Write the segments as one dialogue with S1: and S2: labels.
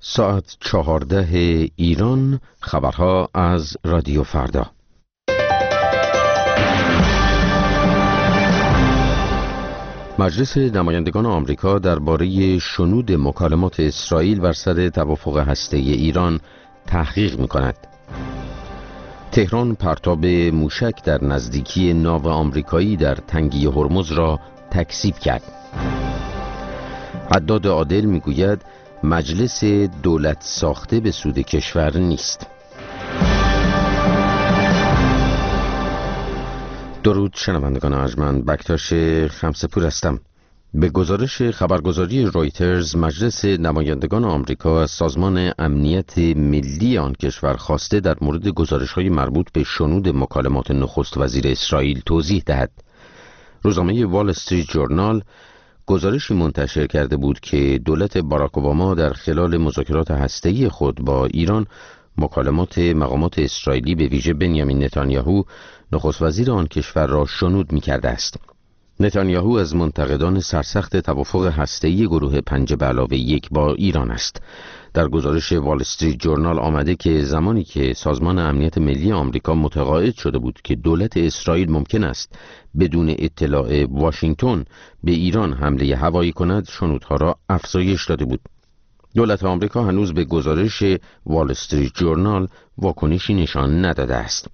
S1: ساعت 14 ایران. خبرها از رادیو فردا. مجلس نمایندگان آمریکا درباره شنود مکالمات اسرائیل بر سر توافق هسته‌ای ایران تحقیق می‌کند. تهران پرتاب موشک در نزدیکی ناو آمریکایی در تنگی هرمز را تکذیب کرد. حداد عادل میگوید مجلس دولت ساخته به سود کشور نیست. درود شنوندگان ارجمند، بکتاش خمسپور هستم. به گزارش خبرگزاری رویترز، مجلس نمایندگان آمریکا از سازمان امنیت ملی آن کشور خواسته در مورد گزارش‌های مربوط به شنود مکالمات نخست وزیر اسرائیل توضیح دهد. روزنامه وال استریت جورنال گزارشی منتشر کرده بود که دولت باراک اوباما در خلال مذاکرات هسته‌ای خود با ایران مکالمات مقامات اسرائیلی به ویژه بنیامین نتانیاهو نخست وزیر آن کشور را شنود می‌کرده است. نتانیاهو از منتقدان سرسخت توافق هسته‌ای گروه 5+1 با ایران است. در گزارش وال استریت جورنال آمده که زمانی که سازمان امنیت ملی آمریکا متقاعد شده بود که دولت اسرائیل ممکن است بدون اطلاع واشنگتن به ایران حمله هوایی کند، شنودها را افزایش داده بود. دولت آمریکا هنوز به گزارش وال استریت جورنال واکنشی نشان نداده است.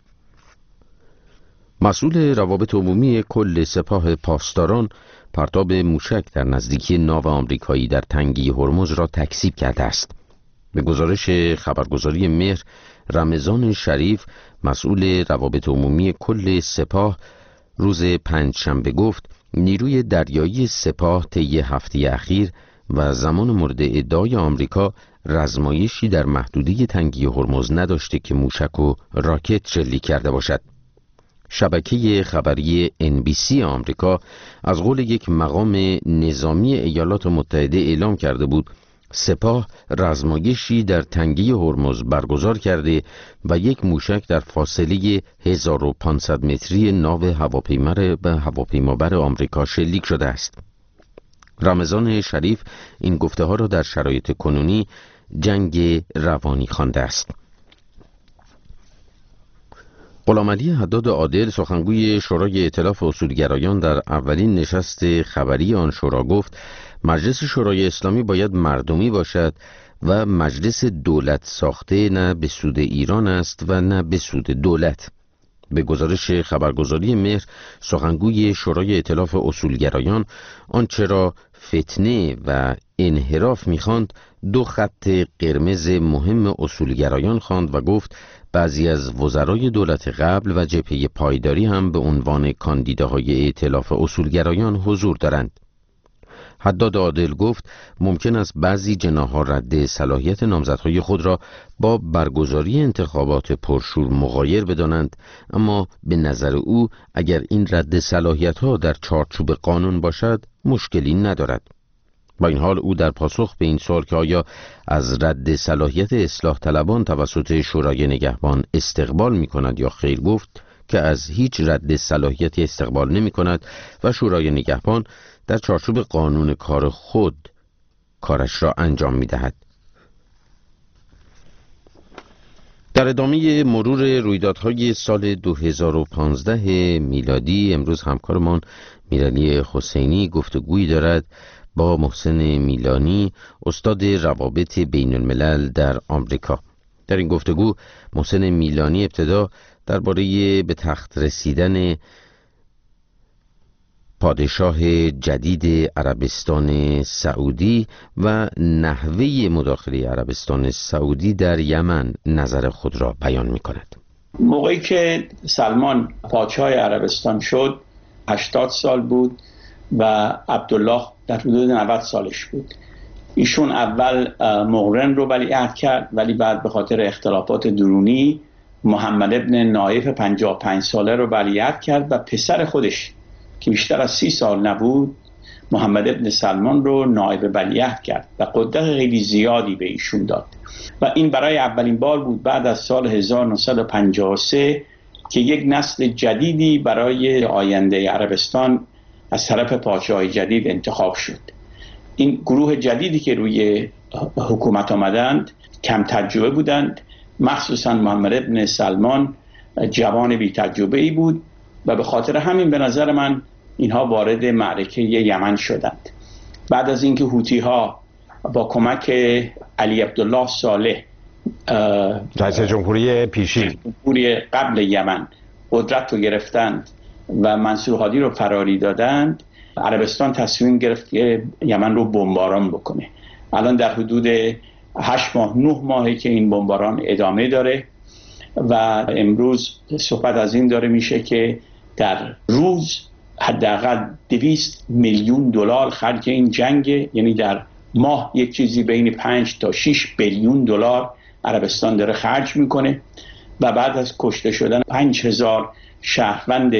S1: مسئول روابط عمومی کل سپاه پاسداران پرتاب موشک در نزدیکی ناو آمریکایی در تنگی هرمز را تکذیب کرده است. به گزارش خبرگزاری مهر، رمضان شریف مسئول روابط عمومی کل سپاه روز پنجشنبه گفت نیروی دریایی سپاه طی هفته اخیر و زمان مورد ادعای آمریکا رزمایشی در محدوده تنگی هرمز نداشته که موشک و راکت شلیک کرده باشد. شبکه خبری NBC آمریکا از قول یک مقام نظامی ایالات متحده اعلام کرده بود سپاه رزمایشی در تنگی هرمز برگزار کرده و یک موشک در فاصله 1500 متری ناو هواپیمابر آمریکا شلیک شده است. رمضان شریف این گفته ها را در شرایط کنونی جنگ روانی خوانده است. غلامعلی حداد عادل، سخنگوی شورای ائتلاف اصولگرایان، در اولین نشست خبری آن شورا گفت مجلس شورای اسلامی باید مردمی باشد و مجلس دولت ساخته نه به سود ایران است و نه به سود دولت. به گزارش خبرگزاری مهر، سخنگوی شورای ائتلاف اصولگرایان آنچه را فتنه و انحراف می‌خواند دو خط قرمز مهم اصولگرایان خواند و گفت بعضی از وزرای دولت قبل و جبهه پایداری هم به عنوان کاندیداهای ائتلاف اصولگرایان حضور دارند. حداد عادل گفت ممکن است بعضی جناح‌ها رد صلاحیت نامزدهای خود را با برگزاری انتخابات پرشور مغایر بدانند، اما به نظر او اگر این رد صلاحیت‌ها در چارچوب قانون باشد مشکلی ندارد. با این حال او در پاسخ به این سوال که آیا از رد صلاحیت اصلاح طلبان توسط شورای نگهبان استقبال می کند یا خیر، گفت که از هیچ رد صلاحیتی استقبال نمی کند و شورای نگهبان در چارچوب قانون کار خود کارش را انجام می دهد. در ادامه مرور رویدادهای سال 2015 میلادی، امروز همکارمان میرعلی حسینی گفتگویی دارد با محسن میلانی، استاد روابط بین الملل در آمریکا. در این گفتگو محسن میلانی ابتدا درباره به تخت رسیدن پادشاه جدید عربستان سعودی و نحوه مداخله عربستان سعودی در یمن نظر خود را بیان می کند.
S2: موقعی که سلمان پادشاه عربستان شد 80 سال بود و عبدالله در حدود 90 سالش بود. ایشون اول مقرن رو ولیعهد کرد، ولی بعد به خاطر اختلافات درونی محمد ابن نایف 55 ساله رو ولیعهد کرد و پسر خودش که بیشتر از 30 سال نبود محمد ابن سلمان رو نایب ولیعهد کرد و قدرت خیلی زیادی به ایشون داد و این برای اولین بار بود بعد از سال 1953 که یک نسل جدیدی برای آینده عربستان از طرف پادشاه جدید انتخاب شد این گروه جدیدی که روی حکومت آمدند کم تجربه بودند، مخصوصا محمد ابن سلمان جوان بی تجربه ای بود و به خاطر همین به نظر من اینها وارد معرکه یمن شدند. بعد از اینکه هوتی ها با کمک علی عبدالله صالح
S3: رئیس جمهوری پیشین
S2: جمهوری قبل یمن قدرت رو گرفتند و منصور هادی رو فراری دادند، عربستان تصمیم گرفت که یمن رو بمباران بکنه. الان در حدود 8 ماه 9 ماهه که این بمباران ادامه داره و امروز صحبت از این داره میشه که در روز حداقل 200 میلیون دلار خرج این جنگ، یعنی در ماه یک چیزی بین 5 تا 6 بیلیون دلار عربستان داره خرج میکنه و بعد از کشته شدن 5000 شهروند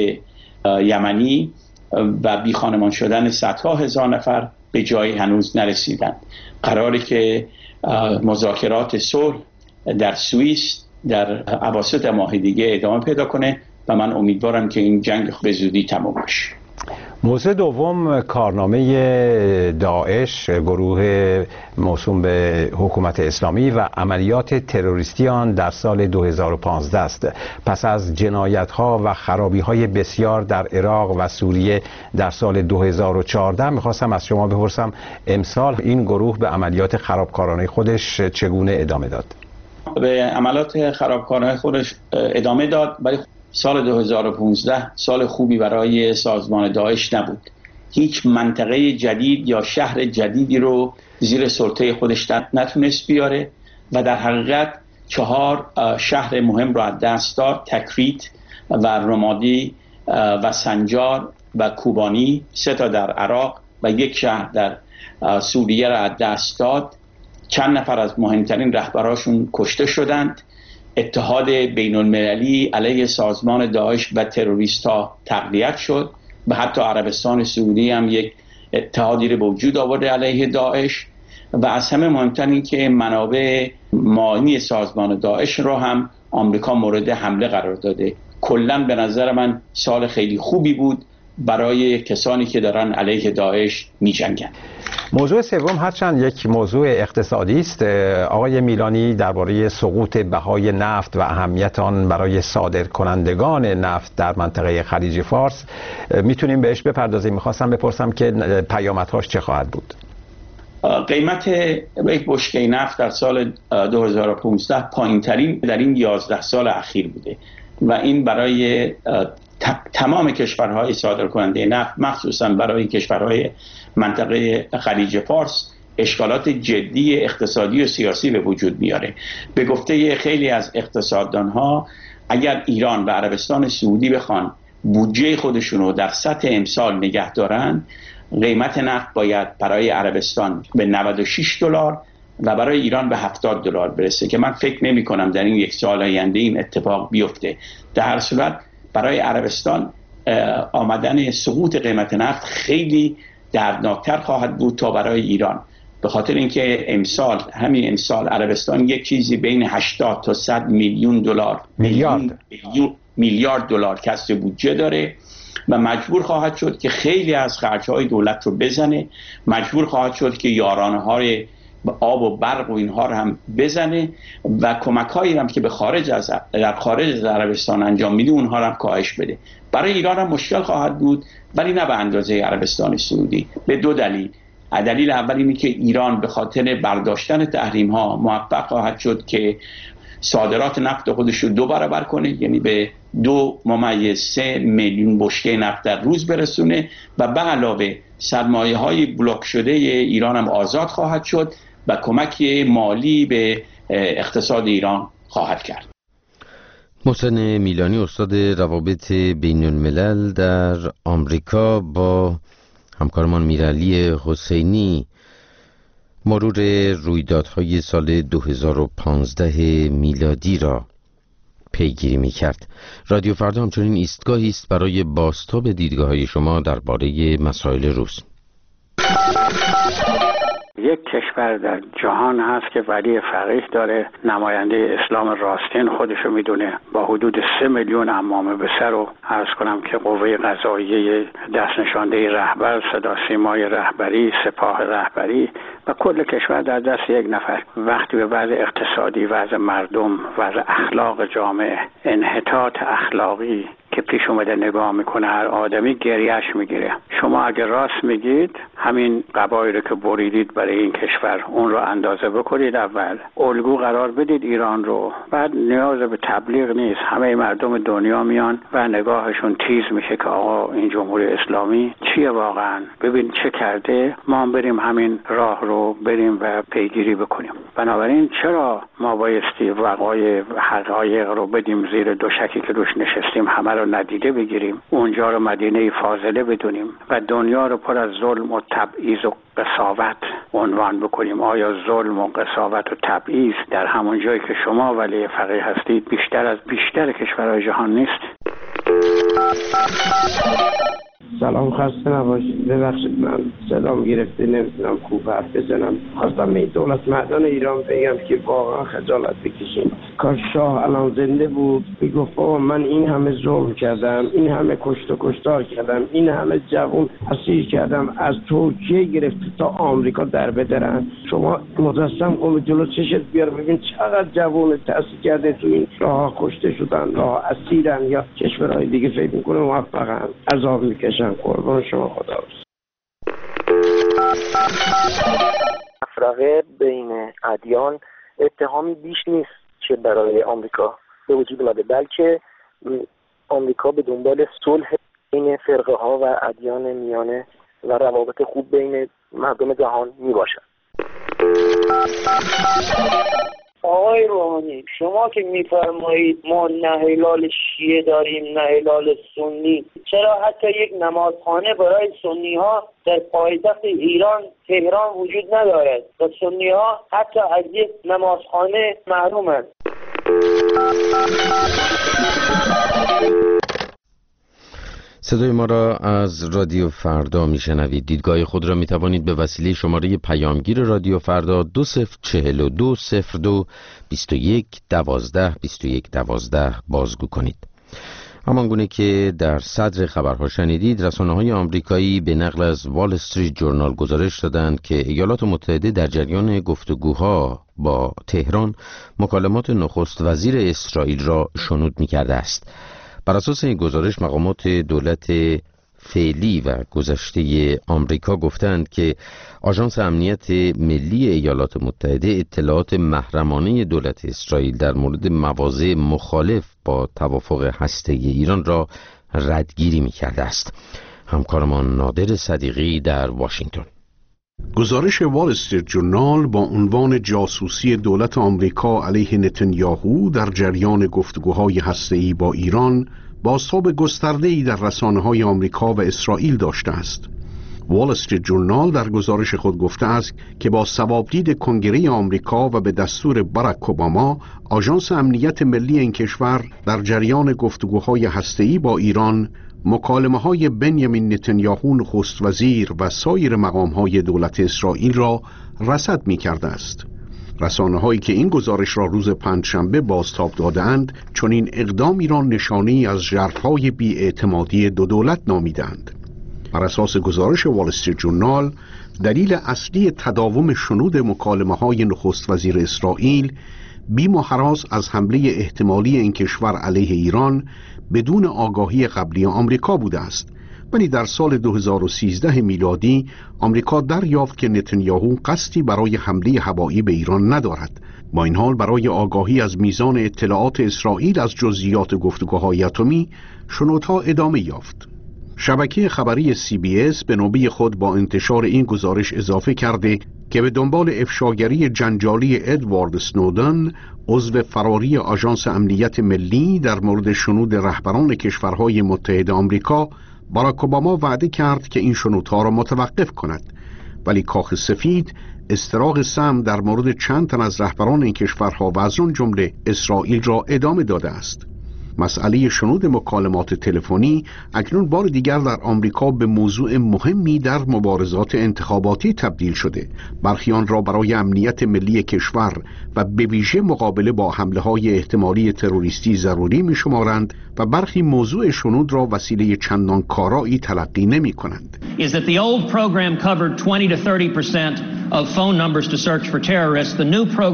S2: یمنی و بی خانمان شدن صدها هزار نفر به جایی هنوز نرسیدند. قراره که مذاکرات صلح در سوئیس در اواسط ماه دیگه ادامه پیدا کنه و من امیدوارم که این جنگ به زودی تمام بشه.
S3: موضوع دوم کارنامه داعش، گروه موسوم به حکومت اسلامی و عملیات تروریستی آن در سال 2015 است. پس از جنایت‌ها و خرابی‌های بسیار در عراق و سوریه در سال 2014 می‌خواستم از شما بپرسم امسال این گروه به عملیات خرابکارانه خودش چگونه ادامه داد؟
S2: به عملیات خرابکارانه خودش ادامه داد، ولی سال 2015 سال خوبی برای سازمان داعش نبود. هیچ منطقه جدید یا شهر جدیدی رو زیر سلطه خودش نتونست بیاره و در حقیقت 4 شهر مهم رو از دست داد: تکریت و رمادی و سنجار و کوبانی، 3 تا در عراق و 1 شهر در سوریه را از دست داد. چند نفر از مهمترین رهبراشون کشته شدند. اتحاد بین المللی علیه سازمان داعش و تروریست ها تقویت شد و حتی عربستان سعودی هم یک اتحادی رو به وجود آورده علیه داعش و از همه مهمتر این که منابع مالی سازمان داعش رو هم آمریکا مورد حمله قرار داده. کلاً به نظر من سال خیلی خوبی بود برای کسانی که دارن علیه داعش می جنگن.
S3: موضوع سوم هرچند یک موضوع اقتصادی است، آقای میلانی درباره سقوط بهای نفت و اهمیت آن برای صادرکنندگان نفت در منطقه خلیج فارس میتونیم بهش بپردازیم. میخواستم بپرسم که پیامدهاش چه خواهد بود؟
S2: قیمت یک بشکه نفت در سال 2015 پایین‌ترین در این 11 سال اخیر بوده و این برای تمام کشورهای صادرکننده نفت، مخصوصا برای کشورهای منطقه خلیج فارس، اشکالات جدی اقتصادی و سیاسی به وجود میاره. به گفته خیلی از اقتصاددانها اگر ایران و عربستان سعودی بخوان بودجه خودشون رو در سطح امسال نگه دارن، قیمت نفت باید برای عربستان به 96 دلار و برای ایران به 70 دلار برسه که من فکر نمی کنم در این 1 سال آینده این اتفاق بیفته. در هر صورت برای عربستان آمدن سقوط قیمت نفت خیلی دردناکتر خواهد بود تا برای ایران، به خاطر اینکه همین امسال عربستان یک چیزی بین 80 تا 100 میلیون دلار میلیارد دلار کسر بودجه داره و مجبور خواهد شد که خیلی از خرج‌های دولت رو بزنه، مجبور خواهد شد که یارانه‌های آب و برق و اینها رو هم بزنه و کمک‌هایی هم که در خارج از عربستان انجام میده اونها رو هم کاهش بده. برای ایران هم مشکل خواهد بود، ولی نه به اندازه عربستان سعودی، به 2 دلیل. دلیل اول اینه که ایران به خاطر برداشتن تحریم‌ها موفق خواهد شد که صادرات نفت خودش رو 2 برابر کنه، یعنی به 2.3 میلیون بشکه نفت در روز برسونه و به علاوه سرمایه‌های بلوک شده ایران هم آزاد خواهد شد و کمک مالی به اقتصاد ایران خواهد کرد.
S1: محسن میلانی، استاد روابط بین الملل در آمریکا، با همکارمان میرعلی حسینی مرور رویدادهای سال 2015 میلادی را پیگیری می‌کرد. رادیو فردا همچنین ایستگاهی است برای بازتاب دیدگاه‌های شما درباره مسائل روز.
S4: یک کشور در جهان هست که ولی فقیه داره، نماینده اسلام راستین خودشو میدونه، با حدود 3 میلیون عمامه به سر و عرض کنم که قوه قضاییه دست نشانده رهبر، صدا سیمای رهبری، سپاه رهبری و کل کشور در دست یک نفر. وقتی به وضع اقتصادی، وضع مردم، وضع اخلاق جامعه، انحطاط اخلاقی که پیش اومده نگاه میکنه، هر آدمی گریهش میگیره. شما اگه راست میگید همین قبایلی که بریدید برای این کشور اون رو اندازه بکنید، اول الگو قرار بدید ایران رو، بعد نیاز به تبلیغ نیست، همه مردم دنیا میان و نگاهشون تیز میشه که آقا این جمهوری اسلامی چیه واقعا، ببین چه کرده، ما هم بریم همین راه رو بریم و پیگیری بکنیم. بنابراین چرا ما بایستی حقایق رو بدیم زیر دوشکی که روش نشستیم، همه رو ندیده بگیریم، اونجا رو مدینه فاضله بدونیم و دنیا رو پر از ظلم و تبعیض و قساوت عنوان بکنیم؟ آیا ظلم و قساوت و تبعیض در همون جایی که شما ولی فقیه هستید بیشتر از بیشتر کشورهای جهان نیست؟
S5: سلام، خسته نباشید. ببخشید من صدام گرفته نمیتونم خوب حرف بزنم. خواستم به دولت مردان ایران بگم که واقعا خجالت بکشیم. کاش شاه الان زنده بود میگفت بابا من این همه ظلم کردم، این همه کشت و کشتار کردم، این همه جوان اسیر کردم، از ترکیه گرفته تا آمریکا در بدرن، شما مجسم کن جلو چشت بیار ببین چقدر جوان تأسیر کرده تو این راه کشته شدن، راه اسیرن یا کشورهای دیگه فکر میکنه موفقن، عذاب میکشن. قربان شما، خدا.
S6: تفرقه بین ادیان اتهامی بیش نیست که برای آمریکا به وجود اومده، بلکه آمریکا به دنبال صلح بین فرقه ها و ادیان میانه و روابط خوب بین مردم جهان می باشد.
S7: آقای روحانی، شما که میفرمایید ما نه هلال شیعه داریم نه هلال سنی، چرا حتی یک نمازخانه برای سنی ها در پایتخت ایران تهران وجود ندارد و سنی ها حتی از یک نمازخانه محرومند؟
S1: صدای ما را از رادیو فردا میشنوید. دیدگاه خود را میتوانید به وسیله شماره پیامگیر رادیو فردا 20420221122112 بازگو کنید. همانگونه که در صدر خبرها شنیدید، رسانه‌های آمریکایی به نقل از وال استریت جورنال گزارش دادند که ایالات متحده در جریان گفتگوها با تهران مکالمات نخست وزیر اسرائیل را شنود می‌کرده است. بر اساس این گزارش مقامات دولت فعلی و گذشته آمریکا گفتند که آژانس امنیت ملی ایالات متحده اطلاعات محرمانه دولت اسرائیل در مورد مواضع مخالف با توافق هسته‌ای ایران را ردگیری می‌کرده است. همکارمان نادر صدیقی در واشنگتن.
S8: گزارش وال استریت جورنال با عنوان جاسوسی دولت آمریکا علیه نتانیاهو در جریان گفتگوهای هسته‌ای با ایران بازتاب گسترده‌ای در رسانه‌های آمریکا و اسرائیل داشته است. وال استریت جورنال در گزارش خود گفته است که با صوابدید کنگره آمریکا و به دستور باراک اوباما، آژانس امنیت ملی این کشور در جریان گفتگوهای هسته‌ای با ایران مکالمه‌های بنیامین نتانیاهو نخست وزیر و سایر مقام‌های دولت اسرائیل را رصد می‌کرده است. رسانه‌هایی که این گزارش را روز پنجشنبه بازتاب دادند، چنین اقدامی را نشانه‌ای از ژرفای بی‌اعتمادی دو دولت نامیدند. بر اساس گزارش وال استریت جورنال، دلیل اصلی تداوم شنود مکالمه‌های نخست وزیر اسرائیل بیم و هراس از حمله احتمالی این کشور علیه ایران بدون آگاهی قبلی آمریکا بوده است، ولی در سال 2013 میلادی آمریکا دریافت که نتانیاهو قصدی برای حمله هوایی به ایران ندارد. با این حال برای آگاهی از میزان اطلاعات اسرائیل از جزئیات گفتگوهای اتمی، شنودها ادامه یافت. شبکه خبری CBS به نوبه خود با انتشار این گزارش اضافه کرده که به دنبال افشاگری جنجالی ادوارد اسنودن، عضو فراری آژانس امنیت ملی، در مورد شنود رهبران کشورهای متحد آمریکا، باراک اوباما وعده کرد که این شنودها را متوقف کند، ولی کاخ سفید استراق سم در مورد چند تن از رهبران این کشورها و از آن جمله اسرائیل را ادامه داده است. مسئله شنود مکالمات تلفنی اکنون بار دیگر در آمریکا به موضوع مهمی در مبارزات انتخاباتی تبدیل شده. برخی آن را برای امنیت ملی کشور و به ویژه مقابله با حمله‌های احتمالی تروریستی ضروری می‌شمارند و برخی موضوع شنود را وسیله چندان کارایی تلقی نمی‌کنند.
S9: Is that the old program covered 20 to 30% of phone numbers to search for terrorists. The new program